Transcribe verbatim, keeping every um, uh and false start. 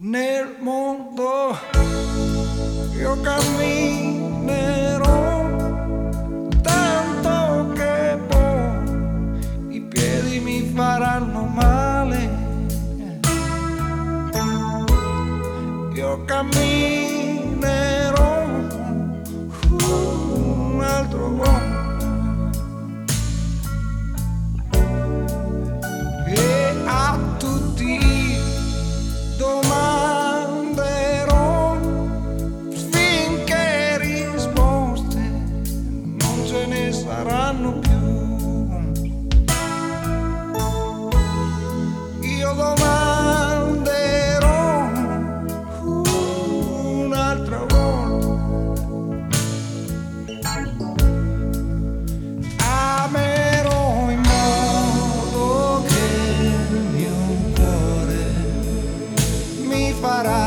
Nel mondo io camminerò tanto che poi i piedi mi faranno male. Io camminerò un altro po'. E a tutti domanderò finché risposte non ce ne saranno più. Io domanderò un'altra volta. Amerò in modo che il mio cuore mi farà